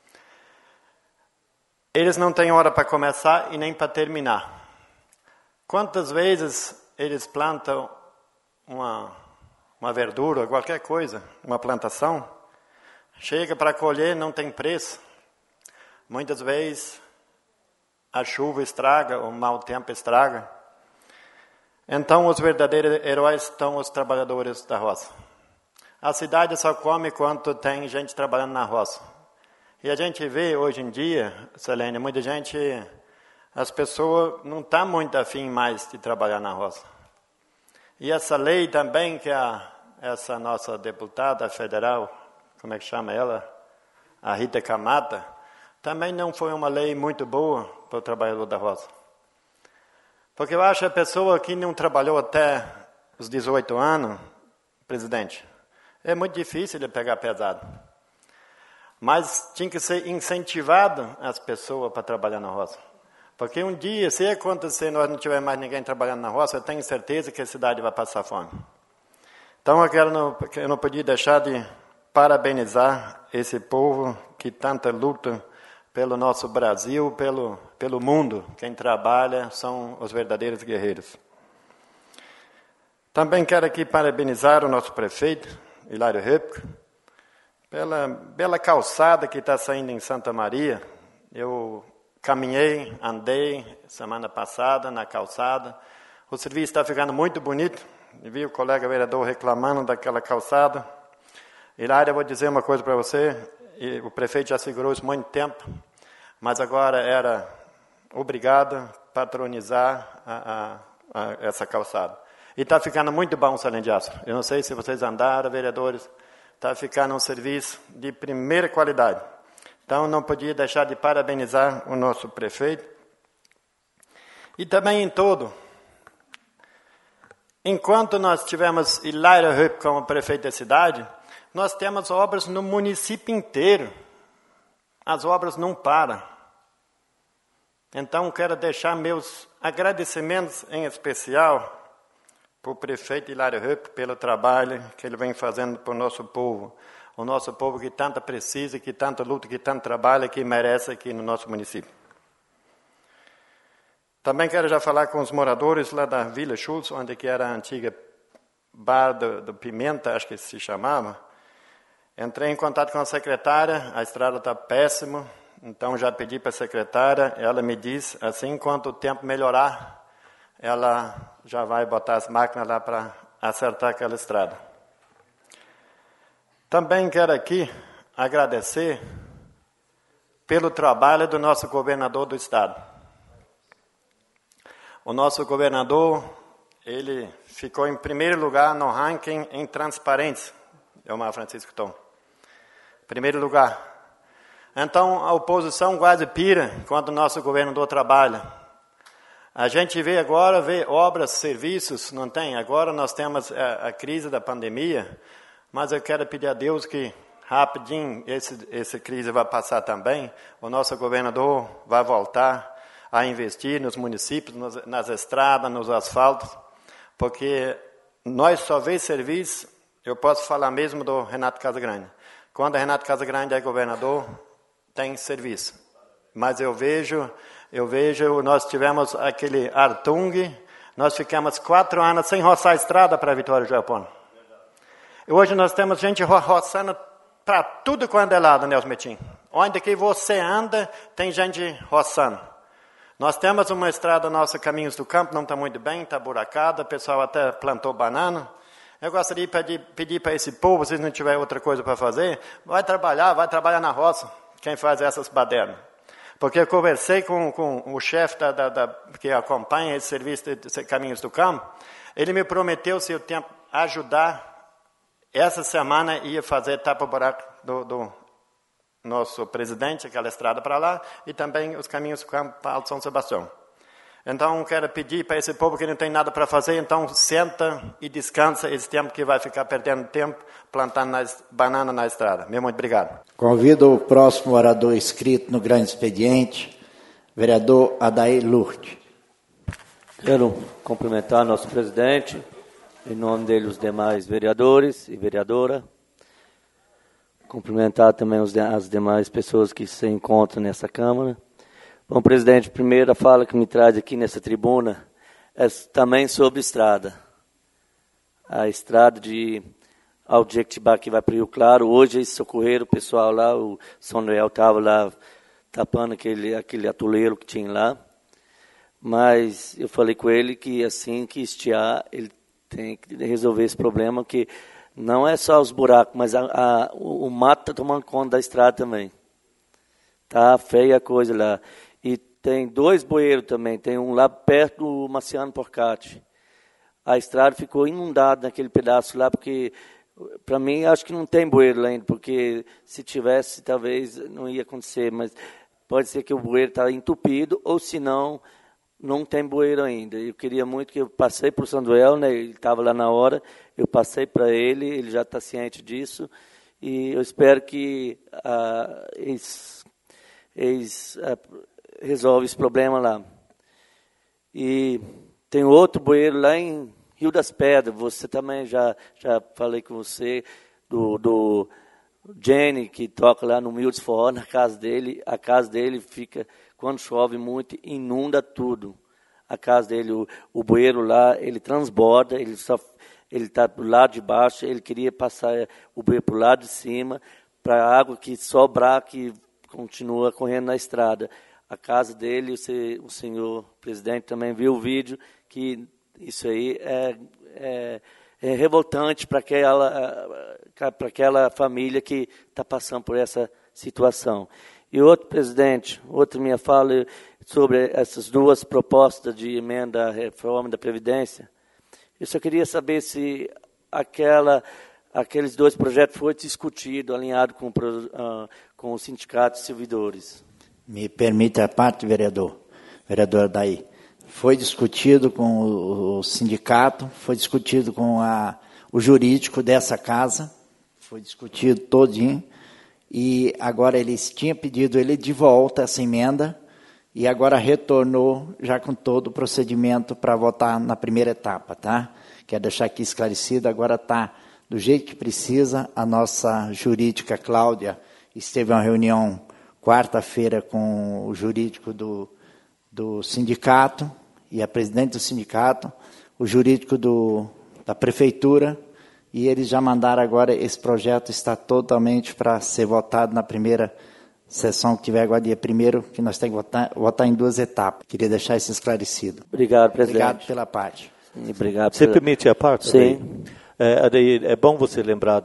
Eles não têm hora para começar e nem para terminar. Quantas vezes eles plantam uma verdura, qualquer coisa, uma plantação, chega para colher, não tem preço. Muitas vezes a chuva estraga, o mau tempo estraga. Então, os verdadeiros heróis são os trabalhadores da roça. A cidade só come quando tem gente trabalhando na roça. E a gente vê hoje em dia, Selene, muita gente, as pessoas não estão muito afim mais de trabalhar na roça. E essa lei também, que essa nossa deputada federal, como é que chama ela? A Rita Camata, também não foi uma lei muito boa para o trabalhador da roça. Porque eu acho que a pessoa que não trabalhou até os 18 anos, presidente, é muito difícil de pegar pesado. Mas tinha que ser incentivado as pessoas para trabalhar na roça. Porque um dia, se acontecer, nós não tiver mais ninguém trabalhando na roça, eu tenho certeza que a cidade vai passar fome. Então eu não podia deixar de parabenizar esse povo que tanta luta pelo nosso Brasil, pelo mundo. Quem trabalha são os verdadeiros guerreiros. Também quero aqui parabenizar o nosso prefeito, Hilário Ripco, pela bela calçada que está saindo em Santa Maria. Eu caminhei, andei semana passada na calçada. O serviço está ficando muito bonito. Eu vi o colega vereador reclamando daquela calçada. Hilário, eu vou dizer uma coisa para você. O prefeito já segurou isso há muito tempo, mas agora era obrigado a patronizar essa calçada. E está ficando muito bom o Salém de Astro. Eu não sei se vocês andaram, vereadores, está ficando um serviço de primeira qualidade. Então, não podia deixar de parabenizar o nosso prefeito. E também em todo, enquanto nós tivemos Hilário Höpp como prefeito da cidade, nós temos obras no município inteiro. As obras não param. Então, quero deixar meus agradecimentos em especial para o prefeito Hilário Höpp pelo trabalho que ele vem fazendo para o nosso povo. O nosso povo que tanto precisa, que tanto luta, que tanto trabalha, que merece aqui no nosso município. Também quero já falar com os moradores lá da Vila Schultz, onde que era a antiga Bar do Pimenta, acho que se chamava. Entrei em contato com a secretária, a estrada está péssima, então já pedi para a secretária, ela me diz, assim, quando o tempo melhorar, ela já vai botar as máquinas lá para acertar aquela estrada. Também quero aqui agradecer pelo trabalho do nosso governador do estado. O nosso governador, ele ficou em primeiro lugar no ranking em transparência, Elmar Francisco Tom. Primeiro lugar. Então, a oposição quase pira quando o nosso governador trabalha. A gente vê agora, obras, serviços, não tem? Agora nós temos a crise da pandemia, mas eu quero pedir a Deus que rapidinho essa crise vai passar também. O nosso governador vai voltar a investir nos municípios, nas estradas, nos asfaltos, porque nós só vemos serviço, eu posso falar mesmo do Renato Casagrande. Quando o Renato Casagrande é governador, tem serviço. Mas eu vejo, nós tivemos aquele Artung, nós ficamos 4 anos sem roçar a estrada para Vitória do Japão. E hoje nós temos gente roçando para tudo quanto é lado, Nelson Metim. Onde que você anda, tem gente roçando. Nós temos uma estrada, nossa Caminhos do Campo, não está muito bem, está buracada, o pessoal até plantou banana. Eu gostaria de pedir para esse povo, se não tiver outra coisa para fazer, vai trabalhar na roça, quem faz essas badernas. Porque eu conversei com o chefe que acompanha esse serviço de Caminhos do Campo, ele me prometeu, se o tempo ajudar, essa semana ia fazer tapa-buraco do nosso presidente, aquela estrada para lá, e também os caminhos do campo para Alto São Sebastião. Então, quero pedir para esse povo que não tem nada para fazer, então senta e descansa esse tempo que vai ficar perdendo tempo plantando banana na estrada. Meu muito obrigado. Convido o próximo orador inscrito no grande expediente, vereador Adair Lourdes. Quero cumprimentar nosso presidente, em nome dele os demais vereadores e vereadora. Cumprimentar também as demais pessoas que se encontram nessa Câmara. Bom, presidente, a primeira fala que me traz aqui nessa tribuna é também sobre estrada. A estrada de Aldequitibá que vai para o Rio Claro. Hoje eles socorreram o pessoal lá, o São Noel estava lá tapando aquele atoleiro que tinha lá. Mas eu falei com ele que assim que estiar, ele tem que resolver esse problema, que não é só os buracos, mas o mato está tomando conta da estrada também. Tá feia a coisa lá. E tem 2 bueiros também, tem um lá perto do Marciano Porcati. A estrada ficou inundada naquele pedaço lá, porque, para mim, acho que não tem bueiro lá ainda, porque se tivesse, talvez não ia acontecer, mas pode ser que o bueiro está entupido, ou se não tem bueiro ainda. Eu queria muito que eu passei para o Sanduel, né, ele estava lá na hora, eu passei para ele já está ciente disso, e eu espero que eles resolve esse problema lá. E tem outro bueiro lá em Rio das Pedras. Você também já falei com você do Jenny, que toca lá no Mildes Forró, na casa dele. A casa dele fica, quando chove muito, inunda tudo. A casa dele, o bueiro lá, ele transborda, ele está do lado de baixo, ele queria passar o bueiro para o lado de cima, para a água que sobrar, que continua correndo na estrada. A casa dele, o senhor presidente também viu o vídeo, que isso aí é revoltante para aquela família que está passando por essa situação. E outra minha fala sobre essas 2 propostas de emenda à reforma da Previdência. Eu só queria saber se aqueles 2 projetos foram discutidos, alinhados com os sindicatos de servidores. Me permita a parte, vereador Adair. foi discutido com o sindicato, foi discutido com o jurídico dessa casa, foi discutido todinho, e agora eles tinham pedido ele de volta essa emenda, e agora retornou já com todo o procedimento para votar na primeira etapa, tá? Quero deixar aqui esclarecido, agora está do jeito que precisa. A nossa jurídica, Cláudia, esteve em uma reunião quarta-feira com o jurídico do sindicato e a presidente do sindicato, o jurídico da prefeitura, e eles já mandaram agora, esse projeto está totalmente para ser votado na primeira sessão que tiver agora dia 1º, que nós temos que votar em 2 etapas. Queria deixar isso esclarecido. Obrigado, presidente. Obrigado pela parte. Sim, obrigado. Você permite a parte? Sim. É bom você lembrar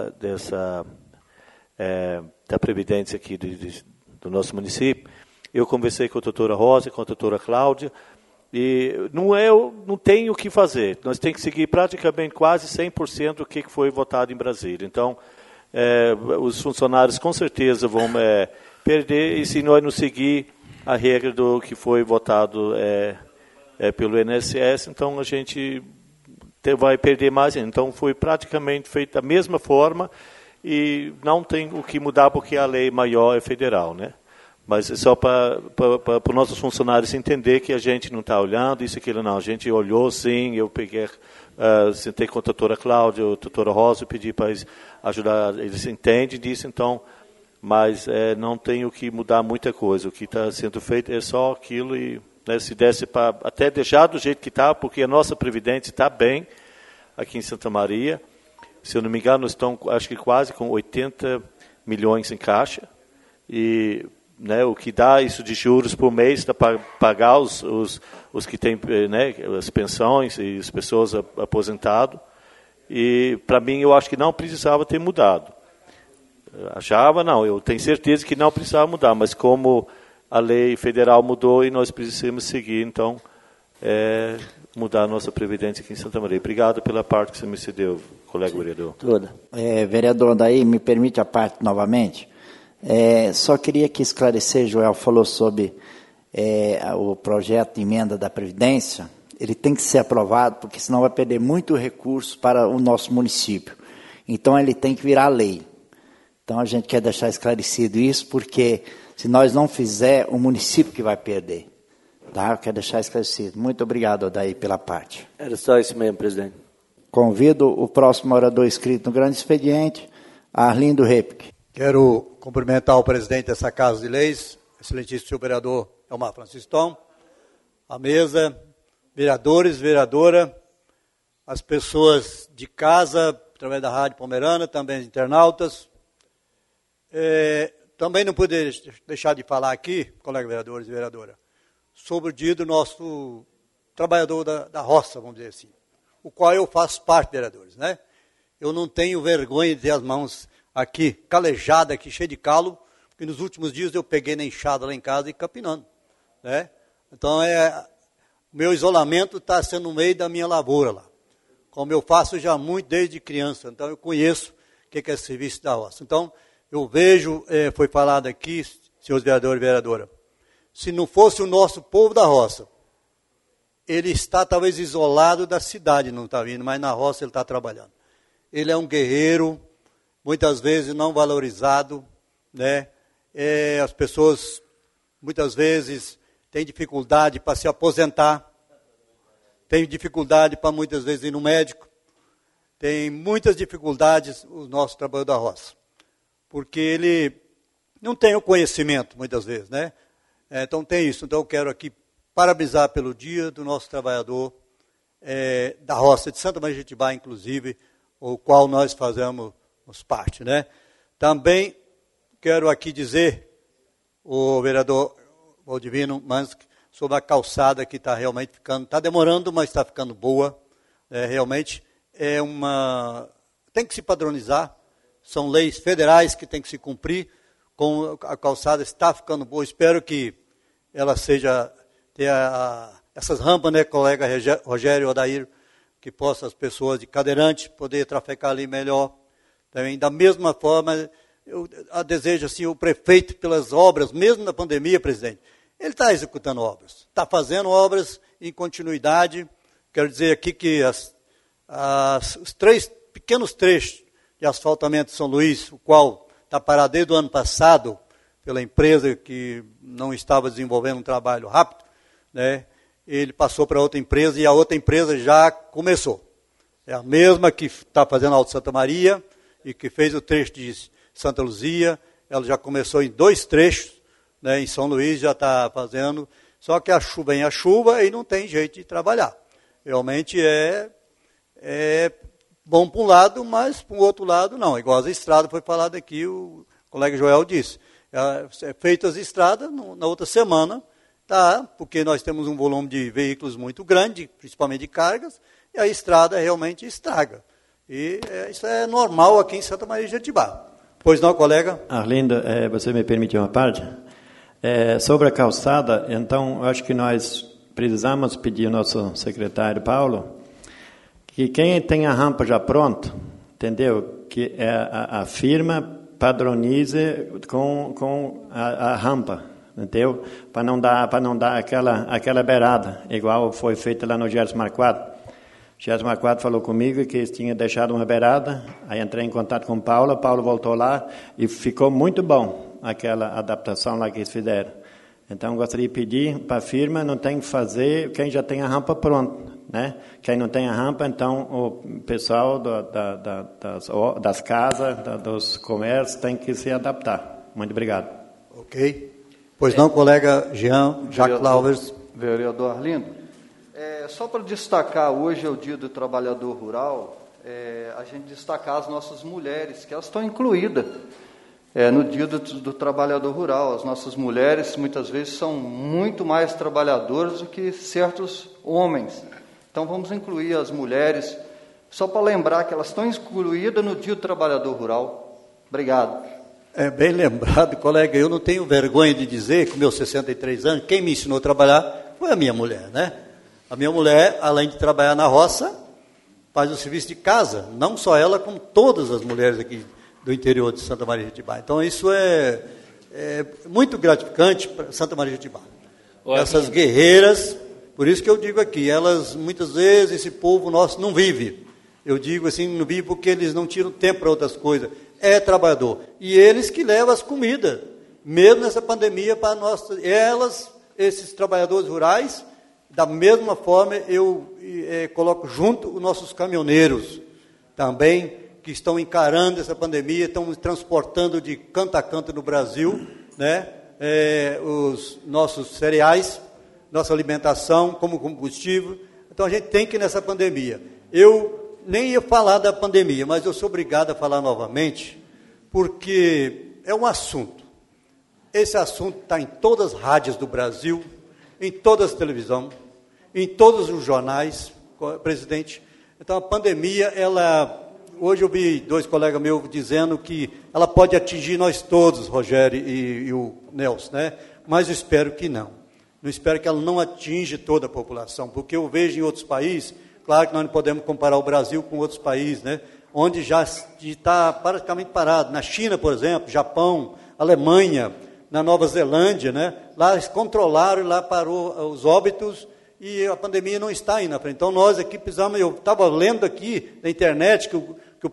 da previdência aqui do nosso município. Eu conversei com a doutora Rosa, com a doutora Cláudia, e não tem o que fazer. Nós temos que seguir praticamente quase 100% do que foi votado em Brasília. Então, os funcionários com certeza vão perder, e se nós não seguir a regra do que foi votado pelo INSS, então a gente vai perder mais ainda. Então foi praticamente feito da mesma forma e não tem o que mudar porque a lei maior é federal, né? Mas é só para os nossos funcionários entender que a gente não está olhando isso e aquilo, não. A gente olhou, sim, eu peguei, sentei com a doutora Cláudia, a doutora Rosa, pedi para eles ajudar, eles entendem disso, então, mas não tem o que mudar muita coisa. O que está sendo feito é só aquilo e, né, se desse para até deixar do jeito que está, porque a nossa Previdência está bem aqui em Santa Maria. Se eu não me engano, nós estamos, acho que quase com 80 milhões em caixa, e né, o que dá isso de juros por mês para pagar os que têm, né, as pensões e as pessoas aposentadas. E, para mim, eu acho que não precisava ter mudado. Eu tenho certeza que não precisava mudar, mas como a lei federal mudou e nós precisamos seguir, então, mudar a nossa Previdência aqui em Santa Maria. Obrigado pela parte que você me cedeu, colega vereador. Toda. Vereador, daí me permite a parte novamente. Só queria que esclarecer, Joel falou sobre o projeto de emenda da Previdência. Ele tem que ser aprovado, porque senão vai perder muito recurso para o nosso município. Então, ele tem que virar lei. Então, a gente quer deixar esclarecido isso, porque se nós não fizer, o município que vai perder. Tá? Eu quero deixar esclarecido. Muito obrigado, Odair, pela parte. Era só isso mesmo, presidente. Convido o próximo orador inscrito no grande expediente, Arlindo Repic. Quero cumprimentar o presidente dessa Casa de Leis, excelentíssimo senhor vereador Elmar Franciscão, a mesa, vereadores, vereadora, as pessoas de casa, através da Rádio Pomerana, também os internautas. Também não pude deixar de falar aqui, colegas vereadores e vereadora, sobre o dia do nosso trabalhador da roça, vamos dizer assim, o qual eu faço parte, vereadores, né? Eu não tenho vergonha de ter as mãos aqui, calejada, aqui, cheia de calo, porque nos últimos dias eu peguei na enxada lá em casa e capinando, né? Então, o meu isolamento está sendo no meio da minha lavoura lá, como eu faço já muito desde criança, então eu conheço o que é esse serviço da roça. Então, eu vejo, foi falado aqui, senhores vereadores e vereadora, se não fosse o nosso povo da roça, ele está talvez isolado da cidade, não está vindo, mas na roça ele está trabalhando. Ele é um guerreiro, muitas vezes não valorizado, né? As pessoas, muitas vezes, têm dificuldade para se aposentar, têm dificuldade para, muitas vezes, ir no médico, tem muitas dificuldades o nosso trabalho da roça, porque ele não tem o conhecimento, muitas vezes, né? Então, tem isso. Então, eu quero aqui parabenizar pelo dia do nosso trabalhador da roça de Santa Maria de Jetibá, inclusive, o qual nós fazemos parte, né? Também quero aqui dizer, o vereador Valdivino Mansky, sobre a calçada que está realmente ficando, está demorando, mas está ficando boa, realmente tem que se padronizar, são leis federais que tem que se cumprir, com a calçada está ficando boa, espero que ela tenha essas rampas, né, colega Rogério Odair, que possa as pessoas de cadeirante poder trafegar ali melhor. Também, da mesma forma, eu desejo assim, o prefeito, pelas obras, mesmo na pandemia, presidente, Ele está executando obras, está fazendo obras em continuidade. Quero dizer aqui que os 3 pequenos trechos de asfaltamento de São Luís, o qual está parado desde o ano passado, pela empresa que não estava desenvolvendo um trabalho rápido, né? Ele passou para outra empresa e a outra empresa já começou. É a mesma que está fazendo a Alto Santa Maria e que fez o trecho de Santa Luzia. Ela já começou em 2 trechos, né? Em São Luís já está fazendo. Só que a chuva vem a chuva e não tem jeito de trabalhar. Realmente é bom para um lado, mas para o outro lado não. Igual as estradas, foi falado aqui, o colega Joel disse. Feitas as estradas, na outra semana, tá, porque nós temos um volume de veículos muito grande, principalmente de cargas, e a estrada realmente estraga. E isso é normal aqui em Santa Maria de Jetibá. Pois não, colega? Arlindo, você me permite uma parte? Sobre a calçada, então, acho que nós precisamos pedir ao nosso secretário Paulo que quem tem a rampa já pronta, entendeu? Que a firma padronize com a rampa, entendeu? Para não dar aquela beirada, igual foi feito lá no Gerson Marquardt. Gerson Marquardt falou comigo que eles tinham deixado uma beirada, aí entrei em contato com o Paulo voltou lá e ficou muito bom aquela adaptação lá que eles fizeram. Então, gostaria de pedir para a firma, não tem que fazer quem já tem a rampa pronta, né? Quem não tem a rampa, então, o pessoal das casas, dos comércios, tem que se adaptar. Muito obrigado. Ok. Pois não, colega Jacques Lauvers. Vereador Arlindo, só para destacar, hoje é o Dia do Trabalhador Rural, a gente destacar as nossas mulheres, que elas estão incluídas no Dia do Trabalhador Rural. As nossas mulheres, muitas vezes, são muito mais trabalhadoras do que certos homens. Então, vamos incluir as mulheres, só para lembrar que elas estão incluídas no Dia do Trabalhador Rural. Obrigado. Bem lembrado, colega. Eu não tenho vergonha de dizer, com meus 63 anos, quem me ensinou a trabalhar foi a minha mulher, né? A minha mulher, além de trabalhar na roça, faz o serviço de casa. Não só ela, como todas as mulheres aqui do interior de Santa Maria de Jetibá. Então, isso é muito gratificante para Santa Maria de Jetibá. Essas guerreiras, por isso que eu digo aqui, elas, muitas vezes, esse povo nosso não vive. Eu digo assim, não vive porque eles não tiram tempo para outras coisas. É trabalhador. E eles que levam as comidas, mesmo nessa pandemia, para nós. Elas, esses trabalhadores rurais, da mesma forma, eu coloco junto os nossos caminhoneiros também, que estão encarando essa pandemia, estão transportando de canto a canto no Brasil, né, os nossos cereais, nossa alimentação como combustível. Então, a gente tem que ir nessa pandemia. Eu nem ia falar da pandemia, mas eu sou obrigado a falar novamente, porque é um assunto. Esse assunto está em todas as rádios do Brasil, em todas as televisões, em todos os jornais, presidente. Então, a pandemia, hoje eu vi 2 colegas meus dizendo que ela pode atingir nós todos, Rogério e o Nelson, né? Mas eu espero que não. Não espero que ela não atinja toda a população, porque eu vejo em outros países, claro que nós não podemos comparar o Brasil com outros países, né? Onde já está praticamente parado. Na China, por exemplo, Japão, Alemanha, na Nova Zelândia, né? Lá eles controlaram, lá parou os óbitos e a pandemia não está aí na frente. Então, nós aqui precisamos... Eu estava lendo aqui na internet que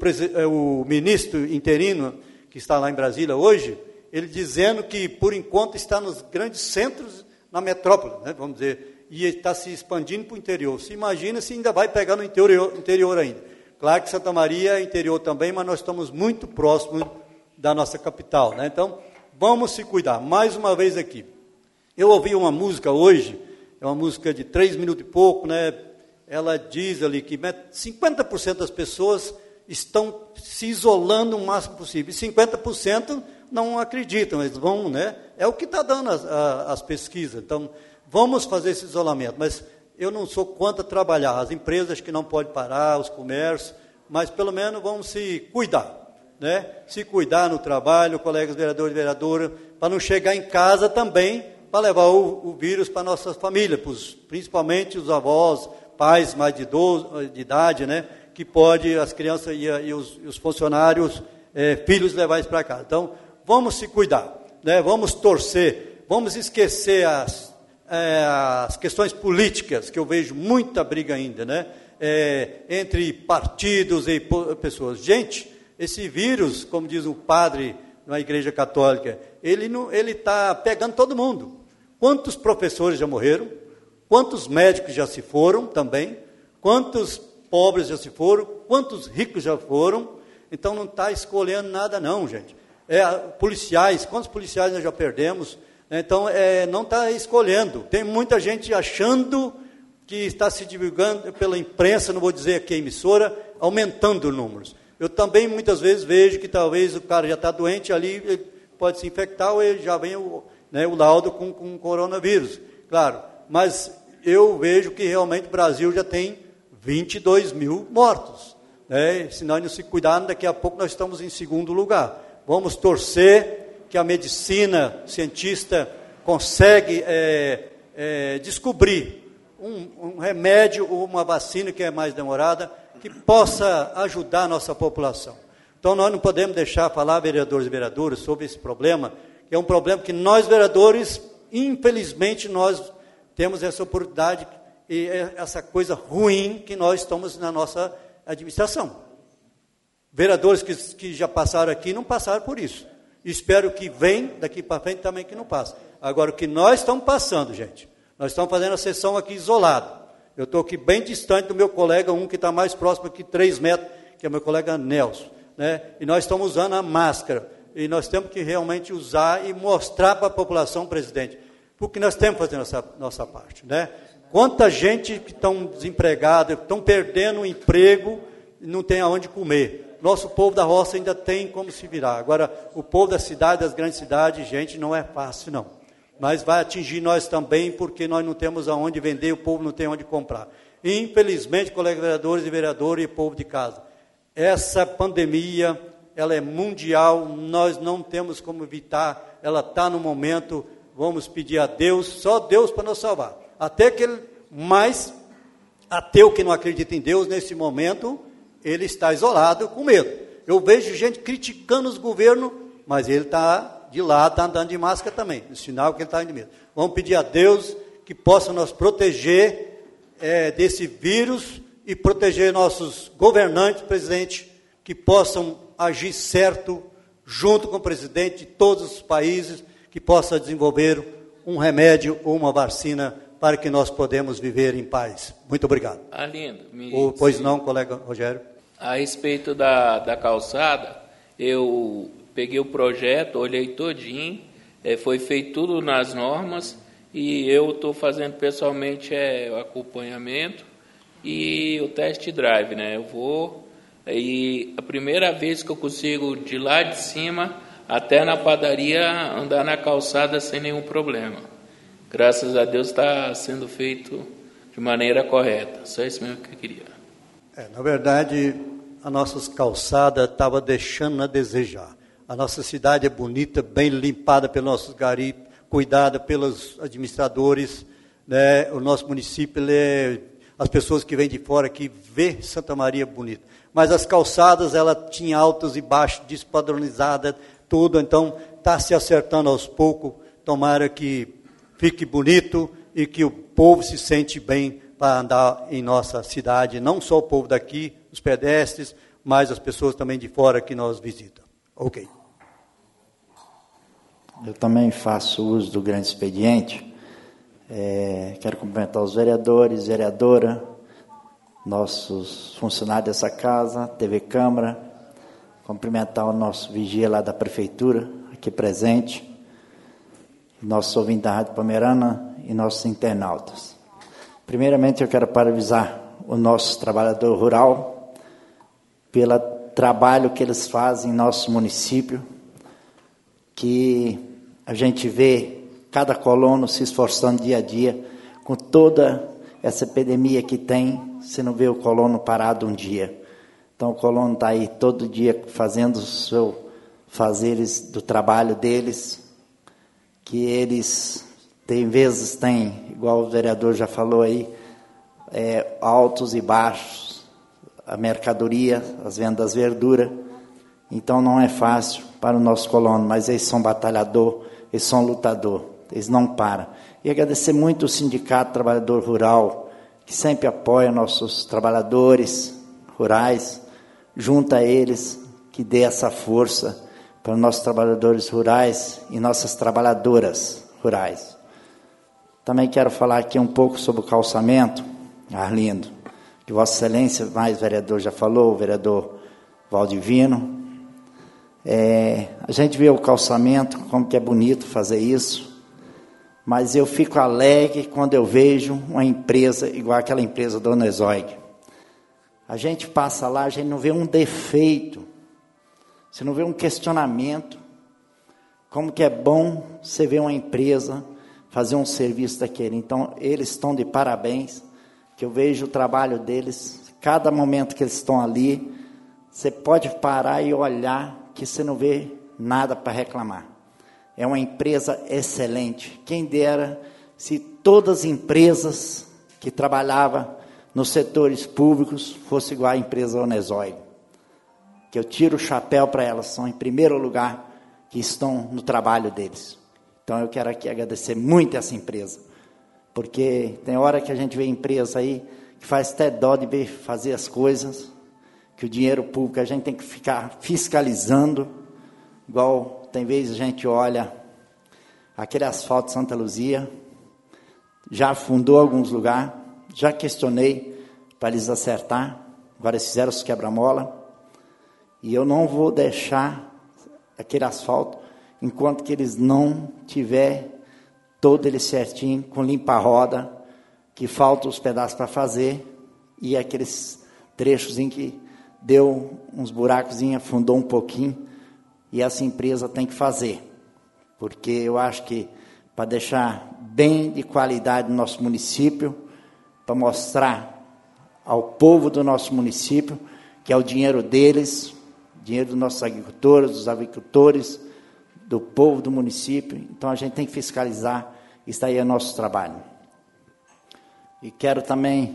o ministro interino, que está lá em Brasília hoje, ele dizendo que, por enquanto, está nos grandes centros, na metrópole, né, vamos dizer, e está se expandindo para o interior. Se imagina se ainda vai pegar no interior ainda. Claro que Santa Maria é interior também, mas nós estamos muito próximos da nossa capital, né? Então, vamos se cuidar. Mais uma vez aqui. Eu ouvi uma música hoje, é uma música de 3 minutos e pouco, né? Ela diz ali que 50% das pessoas estão se isolando o máximo possível, e 50% não acreditam, eles vão, né? É o que está dando as pesquisas. Então, vamos fazer esse isolamento, mas eu não sou contra trabalhar, as empresas que não podem parar, os comércios, mas pelo menos vamos se cuidar, né? Se cuidar no trabalho, colegas vereadores e vereadoras, para não chegar em casa também, para levar o vírus para nossas famílias, principalmente os avós, pais mais de idade, né? Que pode as crianças e os funcionários, filhos, levar isso para casa. Então, vamos se cuidar, né? Vamos torcer, vamos esquecer as questões políticas, que eu vejo muita briga ainda, né? Entre partidos e pessoas. Gente, esse vírus, como diz o padre na Igreja Católica, ele está pegando todo mundo. Quantos professores já morreram? Quantos médicos já se foram também? Quantos pobres já se foram? Quantos ricos já foram? Então não está escolhendo nada não, gente. Policiais, quantos policiais nós já perdemos? Então não está escolhendo. Tem muita gente achando que está se divulgando pela imprensa, não vou dizer aqui a emissora, aumentando os números. Eu também muitas vezes vejo que talvez o cara já está doente ali, ele pode se infectar ou ele já vem o laudo com coronavírus. Claro, mas eu vejo que realmente o Brasil já tem 22 mil mortos. Se nós não se cuidarmos, daqui a pouco nós estamos em segundo lugar. Vamos torcer que a medicina cientista consegue descobrir um remédio ou uma vacina que é mais demorada, que possa ajudar a nossa população. Então, nós não podemos deixar falar, vereadores e vereadoras, sobre esse problema, que é um problema que nós, vereadores, infelizmente, nós temos essa oportunidade e essa coisa ruim que nós estamos na nossa administração. Vereadores que já passaram aqui não passaram por isso. Espero que venham daqui para frente também que não passe. Agora, o que nós estamos passando, gente, nós estamos fazendo a sessão aqui isolado. Eu estou aqui bem distante do meu colega, um que está mais próximo aqui, 3 metros, que é meu colega Nelson. E nós estamos usando a máscara. E nós temos que realmente usar e mostrar para a população, presidente, porque nós temos que fazer a nossa parte. Quanta gente que estão desempregados, estão perdendo o emprego e não tem aonde comer. Nosso povo da roça ainda tem como se virar. Agora, o povo da cidade, das grandes cidades, gente, não é fácil, não. Mas vai atingir nós também, porque nós não temos aonde vender, o povo não tem onde comprar. E, infelizmente, colegas vereadores e vereadoras e povo de casa, essa pandemia, ela é mundial, nós não temos como evitar, ela está no momento, vamos pedir a Deus, só Deus para nos salvar. Até aquele mais ateu que não acredita em Deus, nesse momento, ele está isolado, com medo. Eu vejo gente criticando os governos, mas ele está de lado, está andando de máscara também, no sinal que ele está indo mesmo. Vamos pedir a Deus que possa nos proteger desse vírus e proteger nossos governantes, presidente, que possam agir certo, junto com o presidente de todos os países, que possa desenvolver um remédio ou uma vacina para que nós podemos viver em paz. Muito obrigado. Arlindo, pois não, colega Rogério? A respeito da calçada, eu peguei o projeto, olhei todinho, foi feito tudo nas normas e eu estou fazendo pessoalmente o acompanhamento e o test drive, Eu vou, e a primeira vez que eu consigo de lá de cima até na padaria andar na calçada sem nenhum problema. Graças a Deus está sendo feito de maneira correta. Só isso mesmo que eu queria. Na verdade, as nossas calçadas estavam deixando a desejar. A nossa cidade é bonita, bem limpada pelos nossos garipes, cuidada pelos administradores. O nosso município, as pessoas que vêm de fora aqui vê Santa Maria bonita. Mas as calçadas, ela tinha altos e baixos, despadronizada, tudo. Então, está se acertando aos poucos. Tomara que fique bonito e que o povo se sente bem para andar em nossa cidade. Não só o povo daqui, os pedestres, mas as pessoas também de fora que nos visitam. Ok. Eu também faço uso do grande expediente. Quero cumprimentar os vereadores, vereadora, nossos funcionários dessa casa, TV Câmara, cumprimentar o nosso vigia lá da prefeitura, aqui presente, nossos ouvintes da Rádio Pomerana e nossos internautas. Primeiramente, eu quero parabenizar o nosso trabalhador rural pelo trabalho que eles fazem em nosso município, que a gente vê cada colono se esforçando dia a dia, com toda essa epidemia que tem, você não vê o colono parado um dia. Então o colono está aí todo dia fazendo os seus fazeres do trabalho deles, que eles têm, igual o vereador já falou aí, altos e baixos, a mercadoria, as vendas das verduras. Então não é fácil para o nosso colono, mas eles são batalhador, eles são lutador. eles não param. E agradecer muito o Sindicato Trabalhador Rural, que sempre apoia nossos trabalhadores rurais, junto a eles, que dê essa força para os nossos trabalhadores rurais e nossas trabalhadoras rurais. Também quero falar aqui um pouco sobre o calçamento, Arlindo, que Vossa Excelência, mais vereador já falou, o vereador Valdivino. A gente vê o calçamento, como que é bonito fazer isso, mas eu fico alegre quando eu vejo uma empresa igual aquela empresa da Onezoig. A gente passa lá, a gente não vê um defeito, você não vê um questionamento. Como que é bom você ver uma empresa fazer um serviço daquele. Então, eles estão de parabéns, que eu vejo o trabalho deles, cada momento que eles estão ali, você pode parar e olhar, que você não vê nada para reclamar. É uma empresa excelente. Quem dera se todas as empresas que trabalhavam nos setores públicos fossem igual à empresa Onezoig, que eu tiro o chapéu para elas, são em primeiro lugar que estão no trabalho deles. Então eu quero aqui agradecer muito essa empresa, porque tem hora que a gente vê empresa aí que faz até dó de ver fazer as coisas, que o dinheiro público a gente tem que ficar fiscalizando, igual tem vezes a gente olha aquele asfalto de Santa Luzia, já afundou alguns lugares, já questionei para eles acertar, agora eles fizeram os quebra-mola, e eu não vou deixar aquele asfalto enquanto que eles não tiver todo ele certinho, com limpa-roda, que faltam os pedaços para fazer, e aqueles trechos em que deu uns buracos, afundou um pouquinho, e essa empresa tem que fazer, porque eu acho que para deixar bem de qualidade no nosso município, para mostrar ao povo do nosso município que é o dinheiro deles, dinheiro dos nossos agricultores, dos avicultores, do povo do município. Então a gente tem que fiscalizar, isso aí é nosso trabalho. E quero também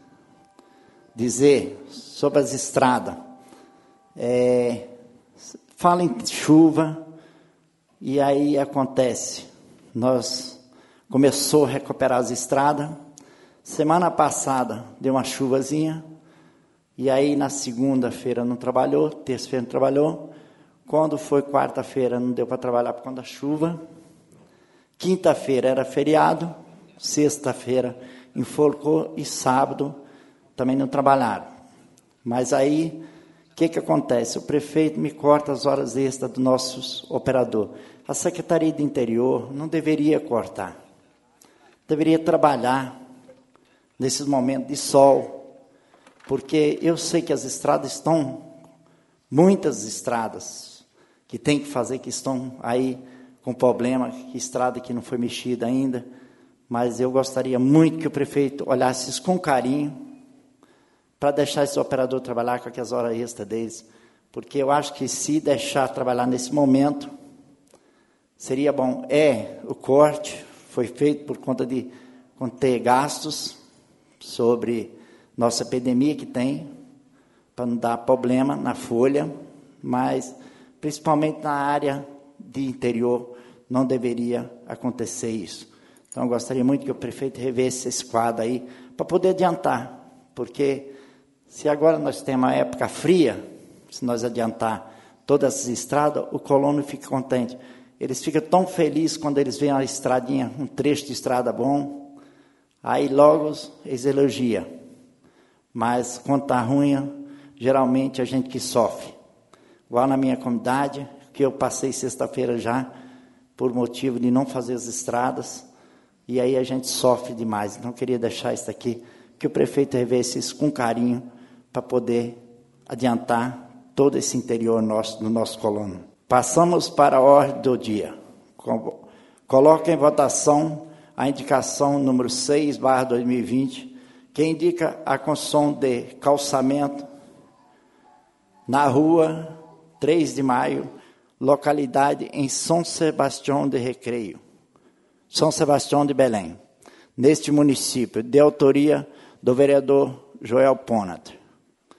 dizer sobre as estradas. Fala em chuva, e aí acontece, nós começou a recuperar as estradas, semana passada deu uma chuvazinha, e aí na segunda-feira não trabalhou, terça-feira não trabalhou, quando foi quarta-feira não deu para trabalhar por conta da chuva, quinta-feira era feriado, sexta-feira enforcou e sábado também não trabalharam. Mas aí, o que acontece? O prefeito me corta as horas extras dos nossos operadores. A Secretaria do Interior não deveria cortar, deveria trabalhar nesses momentos de sol, porque eu sei que as estradas estão, muitas estradas que tem que fazer, que estão aí com problema, que estrada que não foi mexida ainda, mas eu gostaria muito que o prefeito olhasse isso com carinho, para deixar esse operador trabalhar com aquelas horas extras deles, porque eu acho que se deixar trabalhar nesse momento, seria bom. O corte foi feito por conta de conter gastos sobre nossa epidemia que tem, para não dar problema na folha, mas principalmente na área de interior não deveria acontecer isso. Então eu gostaria muito que o prefeito revesse esse quadro aí, para poder adiantar, porque se agora nós temos uma época fria, se nós adiantar todas as estradas, o colono fica contente. Eles ficam tão felizes quando eles veem uma estradinha, um trecho de estrada bom, aí logo eles elogiam. Mas quando está ruim, geralmente a gente que sofre. Igual na minha comunidade, que eu passei sexta-feira já, por motivo de não fazer as estradas, e aí a gente sofre demais. Então eu queria deixar isso aqui, que o prefeito revesse isso com carinho, para poder adiantar todo esse interior nosso, do nosso colono. Passamos para a ordem do dia. Coloca em votação a indicação número 6/2020, que indica a construção de calçamento na rua 3 de Maio, localidade em São Sebastião de Recreio, São Sebastião de Belém, neste município, de autoria do vereador Joel Ponat.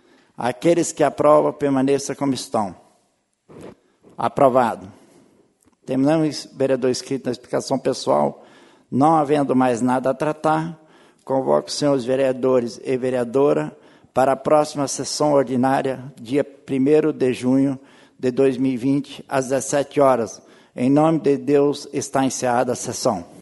Aqueles que aprovam, permaneçam como estão. Aprovado. Terminamos, vereador inscrito na explicação pessoal. Não havendo mais nada a tratar, convoco os senhores vereadores e vereadora para a próxima sessão ordinária, dia 1º de junho de 2020, às 17 horas. Em nome de Deus, está encerrada a sessão.